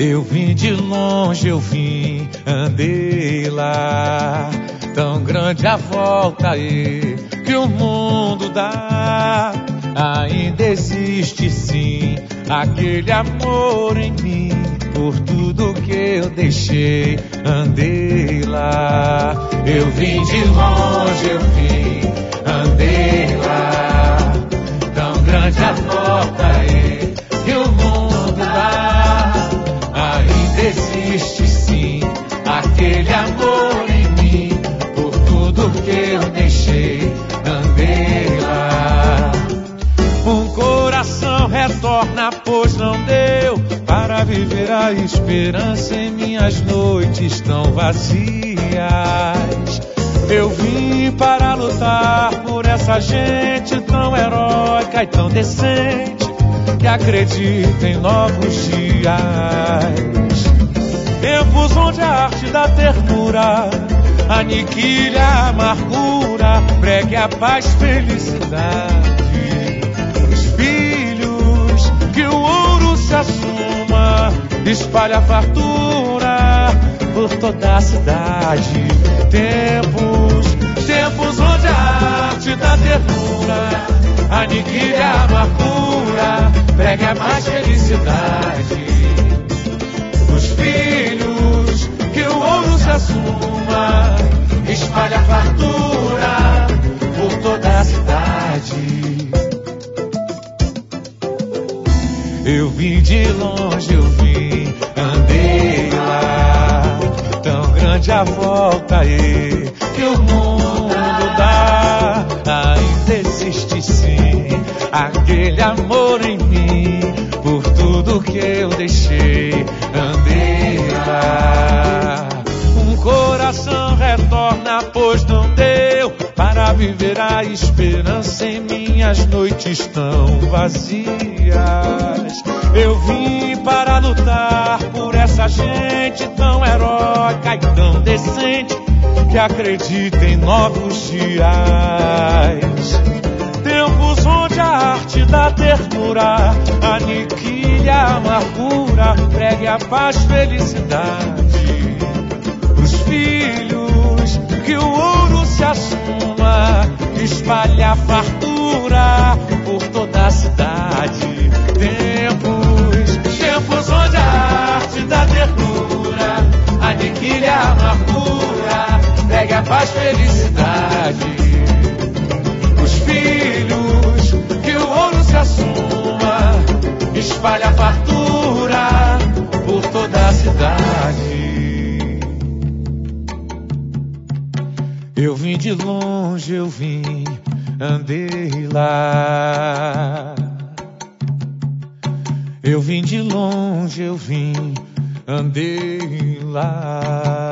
Eu vim de longe, eu vim, andei lá. Tão grande a volta aí que o mundo dá. Ainda existe sim aquele amor em mim. Por tudo que eu deixei, andei lá. Eu vim de longe, eu vim, andei lá. Tão grande a volta aí que o mundo dá. Ainda existe sim aquele amor em mim. Por tudo que eu deixei, andei lá. Um coração retorna, pois não deu para viver a esperança em minhas noites tão vazias. Eu vim para lutar por essa gente tão heróica e tão decente, que acredita em novos dias. Tempos onde a arte da ternura aniquile a amargura, pregue a paz, felicidade. Os filhos, que o ouro se assuma, espalhe a fartura por toda a cidade. Tempos onde a arte da ternura aniquile a amargura, pregue a paz, felicidade. Os filhos, que o ouro se assuma, espalhe a fartura por toda a cidade. Eu vim de longe, eu vim, andei lá. Tão grande a volta aí que o mundo dá. Ainda existe sim aquele amor em mim. Por tudo que eu deixei, andei lá. Um coração retorna, pois não deu para viver a esperança em minhas noites tão vazias. Eu vim para lutar por essa gente tão heróica e tão decente, que acredita em novos dias. Tempos onde a arte da ternura aniquile a amargura, pregue a paz, felicidade. Os filhos, que o ouro se assuma, espalhe a fartura por toda a cidade. Tempos onde a arte da ternura aniquile a amargura, pregue a paz, felicidade. Os filhos, que o ouro se assuma, espalhe a fartura por toda a cidade. Eu vim de longe, eu vim, andei lá. Eu vim de longe, eu vim, andei lá.